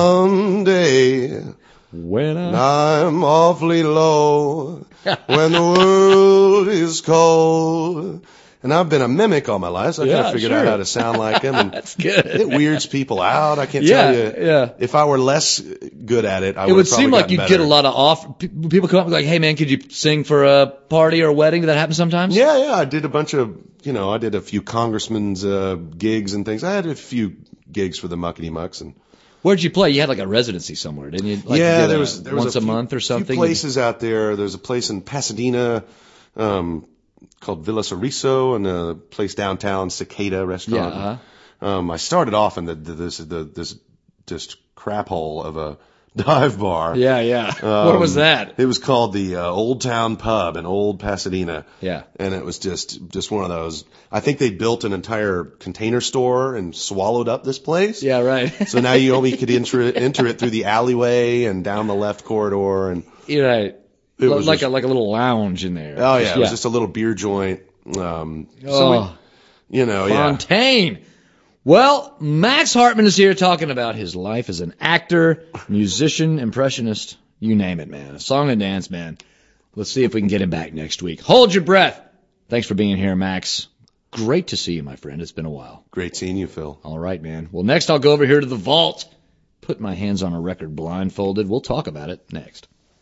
D: when I'm awfully low, when the world is cold. And I've been a mimic all my life, so I kind of figured out how to sound like him. And
A: that's good.
D: It weirds people out. I can't tell you. Yeah. If I were less good at it,
A: it would seem like you'd get a lot of people come up and like, hey man, could you sing for a party or a wedding? Did that happen sometimes?
D: Yeah. I did a bunch of, I did a few congressmen's gigs and things. I had a few gigs for the Muckety Mucks. And
A: where'd you play? You had like a residency somewhere, didn't you? Like
D: there was
A: once a month or something.
D: Few places out there. There's a place in Pasadena. Called Villa Soriso, and a place downtown, Cicada Restaurant. Yeah. I started off in this just crap hole of a dive bar.
A: Yeah. What was that?
D: It was called the Old Town Pub in Old Pasadena.
A: Yeah.
D: And it was just one of those. I think they built an entire container store and swallowed up this place.
A: Yeah, right.
D: So now you only could enter it through the alleyway and down the left corridor. And
A: you're right. It was like a little lounge in there.
D: Oh yeah, it was just a little beer joint. Fontaine.
A: Well, Max Hartman is here talking about his life as an actor, musician, impressionist, you name it, man. A song and dance man. Let's see if we can get him back next week. Hold your breath. Thanks for being here, Max. Great to see you, my friend. It's been a while.
D: Great seeing you, Phil.
A: All right, man. Well, next I'll go over here to the vault, put my hands on a record blindfolded. We'll talk about it next.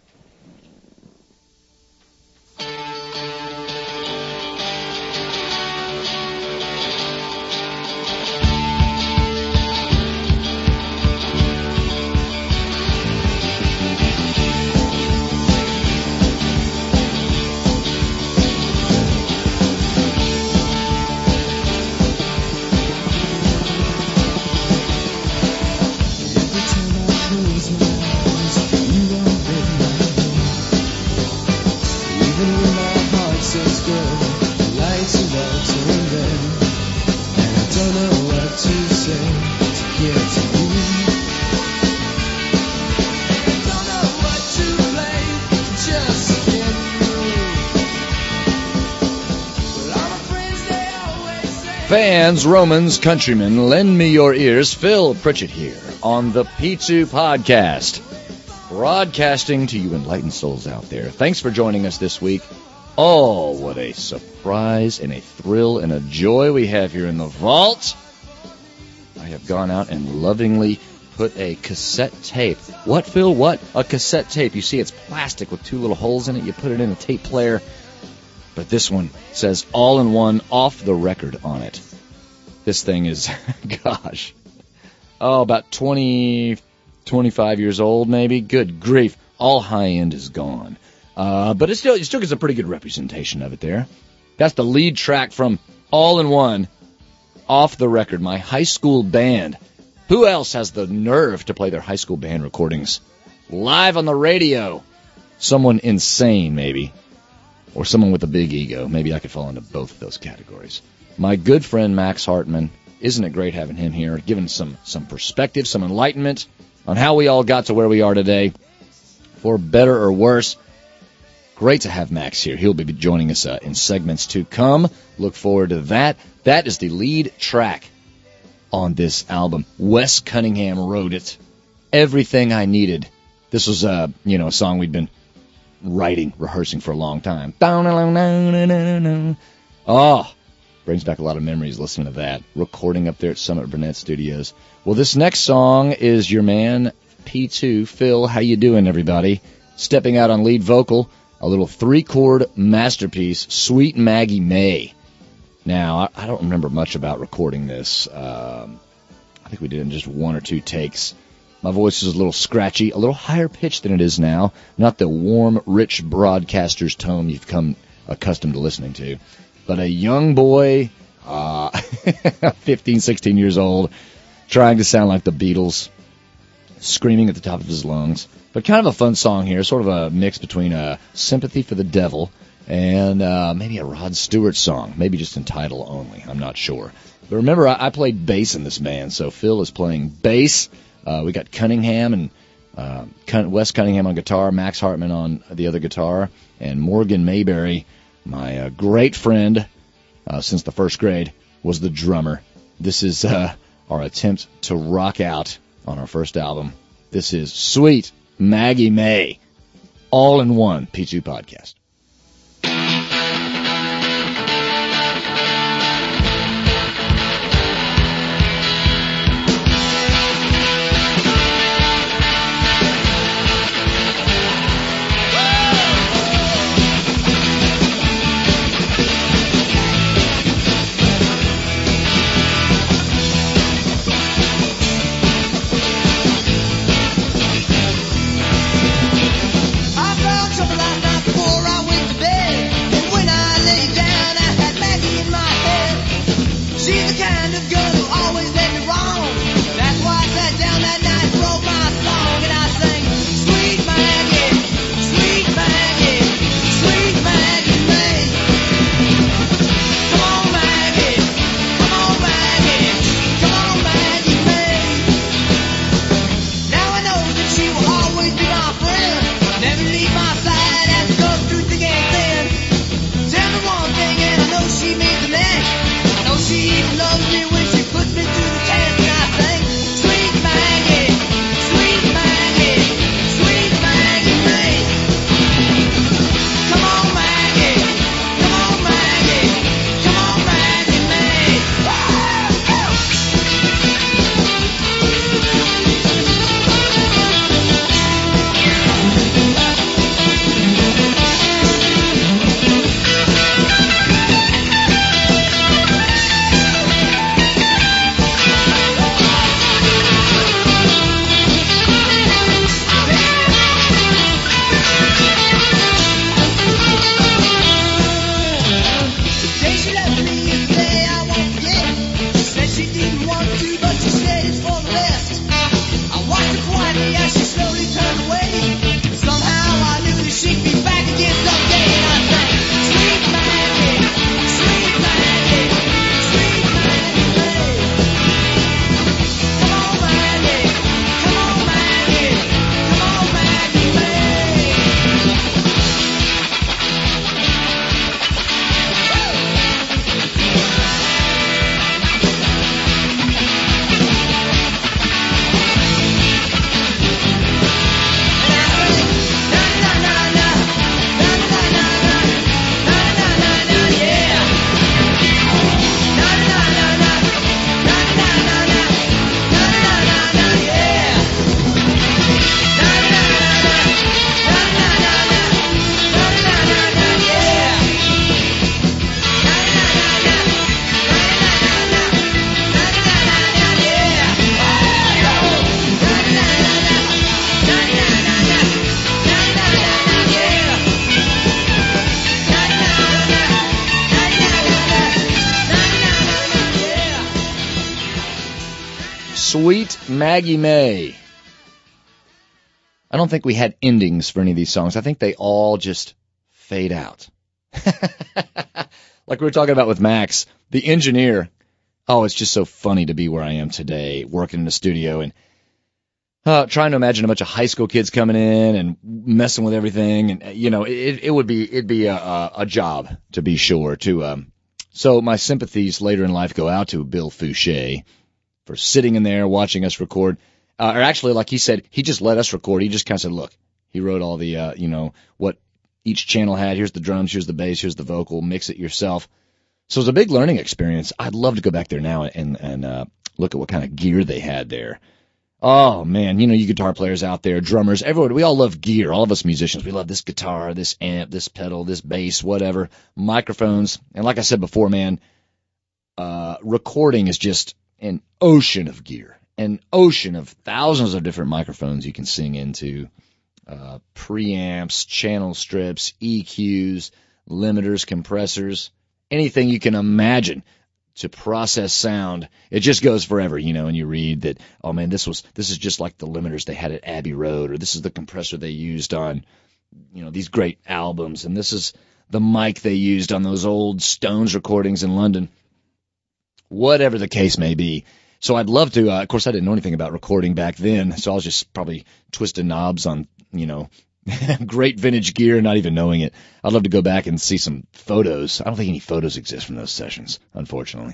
A: Fans, Romans, countrymen, lend me your ears. Phil Pritchett here on the P2 Podcast, broadcasting to you enlightened souls out there. Thanks for joining us this week. Oh, what a surprise and a thrill and a joy we have here in the vault. I have gone out and lovingly put a cassette tape. What, Phil? What? A cassette tape. You see, it's plastic with 2 little holes in it. You put it in a tape player. But this one says all-in-one off the record on it. This thing is, gosh, about 20, 25 years old maybe. Good grief. All high end is gone. But it still gets a pretty good representation of it there. That's the lead track from All-in-One, off the record, my high school band. Who else has the nerve to play their high school band recordings live on the radio? Someone insane, maybe. Or someone with a big ego. Maybe I could fall into both of those categories. My good friend Max Hartman. Isn't it great having him here, giving some perspective, some enlightenment on how we all got to where we are today, for better or worse. Great to have Max here. He'll be joining us in segments to come. Look forward to that. That is the lead track on this album. Wes Cunningham wrote it. Everything I Needed. This was a song we'd been rehearsing for a long time. Oh, brings back a lot of memories listening to that. Recording up there at Summit Burnett Studios. Well, this next song is your man, P2. Phil, how you doing, everybody? Stepping out on lead vocal, a little 3-chord masterpiece, Sweet Maggie May. Now, I don't remember much about recording this. I think we did it in just 1 or 2 takes. My voice is a little scratchy, a little higher pitched than it is now. Not the warm, rich broadcaster's tone you've come accustomed to listening to. But a young boy, 15, 16 years old, trying to sound like the Beatles, screaming at the top of his lungs. But kind of a fun song here, sort of a mix between Sympathy for the Devil and maybe a Rod Stewart song, maybe just in title only, I'm not sure. But remember, I played bass in this band, so Phil is playing bass. We got Cunningham and Wes Cunningham on guitar, Max Hartman on the other guitar, and Morgan Mayberry, my great friend since the first grade, was the drummer. This is our attempt to rock out on our first album. This is Sweet Maggie May, all-in-one P2 podcast.
E: I found something last night before I
A: Sweet Maggie May. I don't think we had endings for any of these songs. I think they all just fade out. Like we were talking about with Max, the engineer. Oh, it's just so funny to be where I am today, working in the studio and trying to imagine a bunch of high school kids coming in and messing with everything. And, it'd be a job, to be sure. So my sympathies later in life go out to Bill Fouché for sitting in there watching us record. Or actually, like he said, he just let us record. He just kind of said, look, he wrote all the, what each channel had. Here's the drums, here's the bass, here's the vocal, mix it yourself. So it was a big learning experience. I'd love to go back there now and look at what kind of gear they had there. Oh, man, you guitar players out there, drummers, everyone, we all love gear. All of us musicians, we love this guitar, this amp, this pedal, this bass, whatever, microphones. And like I said before, man, recording is just an ocean of gear, an ocean of thousands of different microphones you can sing into, preamps, channel strips, EQs, limiters, compressors, anything you can imagine to process sound. It just goes forever, and you read that, oh man, this is just like the limiters they had at Abbey Road, or this is the compressor they used on, these great albums, and this is the mic they used on those old Stones recordings in London. Whatever the case may be. So I'd love to, of course I didn't know anything about recording back then, so I was just probably twisting knobs on, great vintage gear, not even knowing it. I'd love to go back and see some photos. I don't think any photos exist from those sessions, unfortunately.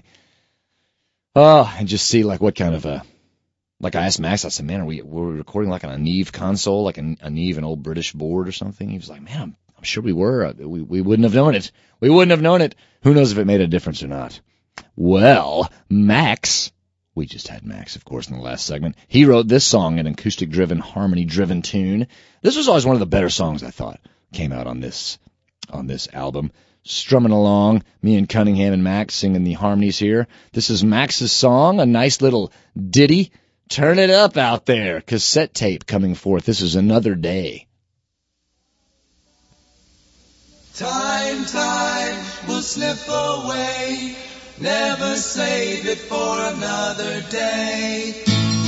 A: Oh, and just see what kind of like I asked Max, I said, man, were we recording like on a Neve console, like a Neve, an old British board or something? He was like, man, I'm sure we were. We wouldn't have known it. We wouldn't have known it. Who knows if it made a difference or not? Well, Max, we just had Max, of course, in the last segment. He wrote this song, an acoustic-driven, harmony-driven tune. This was always one of the better songs, I thought, came out on this album. Strumming along, me and Cunningham and Max singing the harmonies here. This is Max's song, a nice little ditty. Turn it up out there. Cassette tape coming forth. This is Another Day.
E: Time will slip away. Never save it for another day.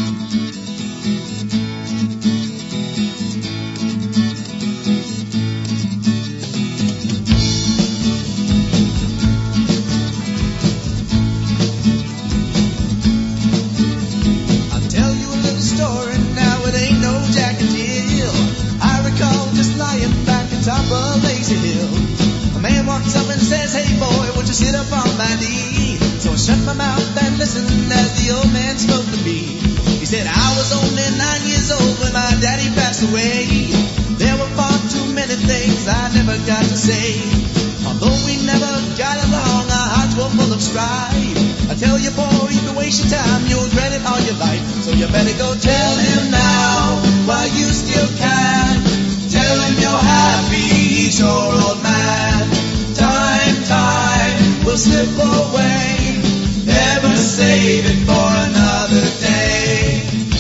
E: I'll tell you a little story now, it ain't no Jack and Jill. I recall just lying back atop a lazy hill. A man walks up and says, hey boy, won't you sit up on my knee? So I shut my mouth and listened as the old man spoke to me. He said, I was only 9 years old when my daddy passed away. There were far too many things I never got to say. Although we never got along, our hearts were full of strife. I tell you, boy, if you waste your time, you'll regret it all your life. So you better go tell him now, while you still can. Tell him you're happy, he's your old man. Time will slip away. Never save it for another day.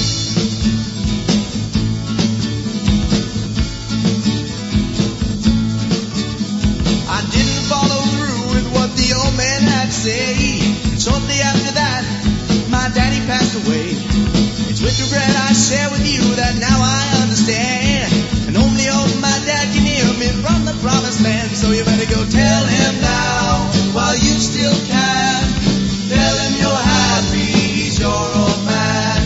E: I didn't follow through with what the old man had to say. And shortly after that, my daddy passed away. It's with regret I share with you that now I understand. And only old my dad can hear me from the promised land. So you better go tell him now, while you still can. Tell him you're happy, he's your old man.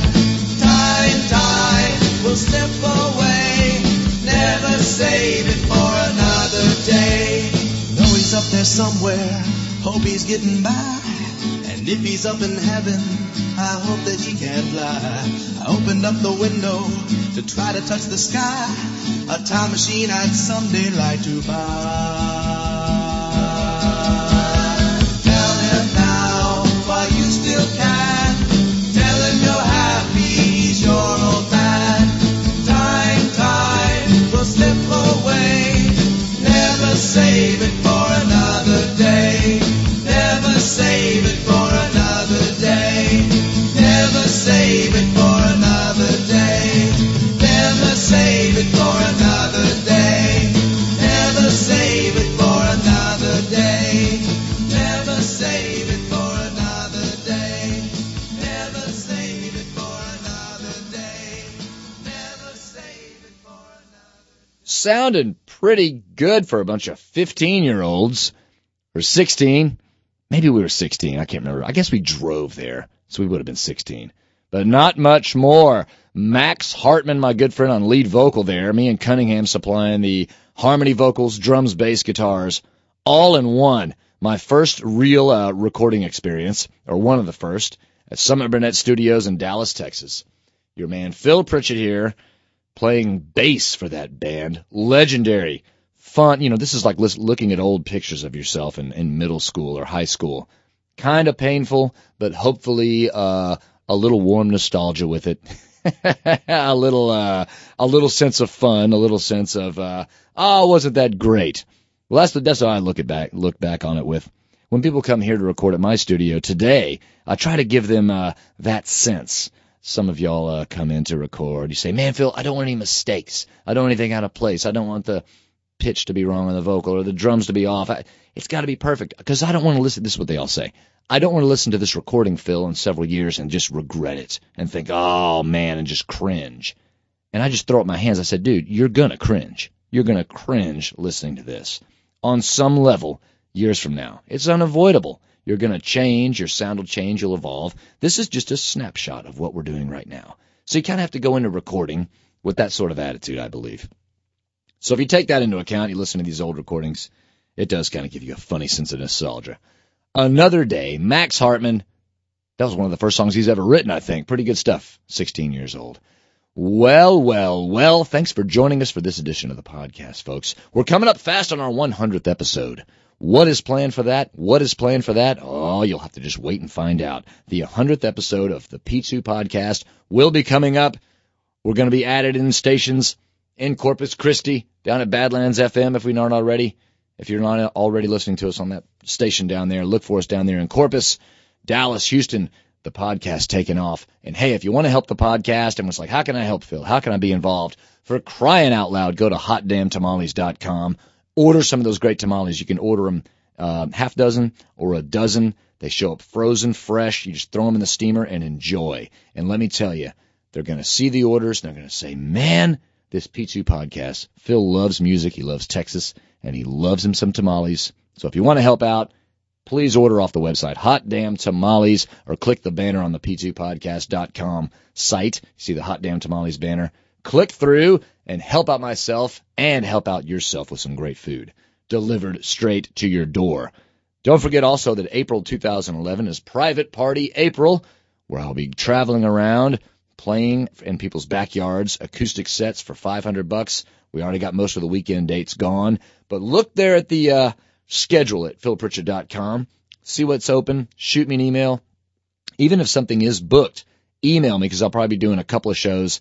E: Time will slip away. Never save it for another day. Know he's up there somewhere, hope he's getting by. And if he's up in heaven, I hope that he can fly. I opened up the window to try to touch the sky. A time machine I'd someday like to buy. Still can. Tell him you're happy, he's your old man. Time will slip away. Never save it for another day. Never save it for another day. Never save it for another day. Never save it for another day. Never save it for another day. Never save it for another day. Never save it for
A: sounding pretty good for a bunch of 15-year-olds, or 16. Maybe we were 16, I can't remember. I guess we drove there, so we would have been 16. But not much more. Max Hartman, my good friend, on lead vocal there. Me and Cunningham supplying the harmony vocals, drums, bass, guitars, all in one. My first real recording experience, or one of the first, at Summit Burnett Studios in Dallas, Texas. Your man Phil Pritchett here, playing bass for that band. Legendary. Fun. You know, this is like looking at old pictures of yourself in middle school or high school. Kind of painful, but hopefully a little warm nostalgia with it. a little sense of fun, a little sense of, wasn't that great? Well, that's how I look back on it with. When people come here to record at my studio today, I try to give them that sense. Some of y'all come in to record. You say, man, Phil, I don't want any mistakes. I don't want anything out of place. I don't want the pitch to be wrong on the vocal or the drums to be off. It's got to be perfect because I don't want to listen. This is what they all say. I don't want to listen to this recording, Phil, in several years and just regret it and think, oh, man, and just cringe. And I just throw up my hands. I said, dude, you're going to cringe. You're going to cringe listening to this. On some level, years from now. It's unavoidable. You're going to change. Your sound will change. You'll evolve. This is just a snapshot of what we're doing right now. So you kind of have to go into recording with that sort of attitude, I believe. So if you take that into account, you listen to these old recordings, it does kind of give you a funny sense of nostalgia. Another Day, Max Hartman. That was one of the first songs he's ever written, I think. Pretty good stuff. 16 years old. Well, thanks for joining us for this edition of the podcast, folks. We're coming up fast on our 100th episode. What is planned for that? Oh, you'll have to just wait and find out. The 100th episode of the P2 podcast will be coming up. We're going to be added in stations in Corpus Christi, down at Badlands FM, if we aren't already. If you're not already listening to us on that station down there, look for us down there in Corpus, Dallas, Houston. The podcast taking off. And hey, if you want to help the podcast and was like, how can I help, Phil? How can I be involved? For crying out loud, go to hotdamntamales.com. Order some of those great tamales. You can order them half dozen or a dozen. They show up frozen, fresh. You just throw them in the steamer and enjoy. And let me tell you, they're going to see the orders. And they're going to say, man, this P2 podcast, Phil loves music. He loves Texas, and he loves him some tamales. So if you want to help out, please order off the website, Hot Damn Tamales, or click the banner on the P2podcast.com site. You see the Hot Damn Tamales banner. Click through and help out myself and help out yourself with some great food delivered straight to your door. Don't forget also that April 2011 is Private Party April, where I'll be traveling around playing in people's backyards, acoustic sets for $500. We already got most of the weekend dates gone, but look there at the schedule at philpritchett.com. See what's open. Shoot me an email. Even if something is booked, email me because I'll probably be doing a couple of shows.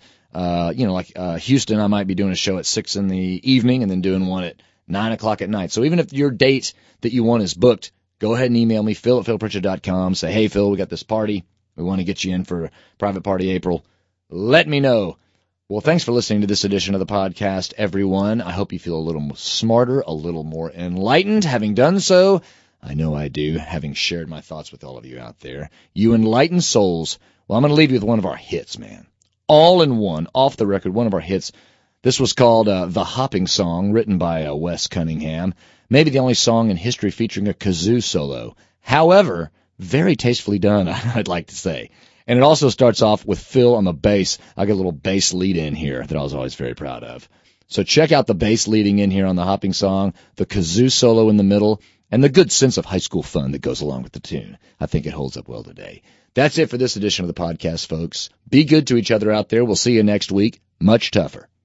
A: Houston, I might be doing a show at 6 in the evening and then doing one at 9 o'clock at night. So even if your date that you want is booked, go ahead and email me, Phil at philpritchett.com. Say, hey, Phil, we got this party. We want to get you in for Private Party April. Let me know. Well, thanks for listening to this edition of the podcast, everyone. I hope you feel a little smarter, a little more enlightened. Having done so, I know I do, having shared my thoughts with all of you out there. You enlightened souls. Well, I'm going to leave you with one of our hits, man. All in one, off the record, one of our hits. This was called The Hopping Song, written by Wes Cunningham. Maybe the only song in history featuring a kazoo solo. However, very tastefully done, I'd like to say. And it also starts off with Phil on the bass. I got a little bass lead in here that I was always very proud of. So check out the bass leading in here on the Hopping Song, the kazoo solo in the middle, and the good sense of high school fun that goes along with the tune. I think it holds up well today. That's it for this edition of the podcast, folks. Be good to each other out there. We'll see you next week. Much tougher.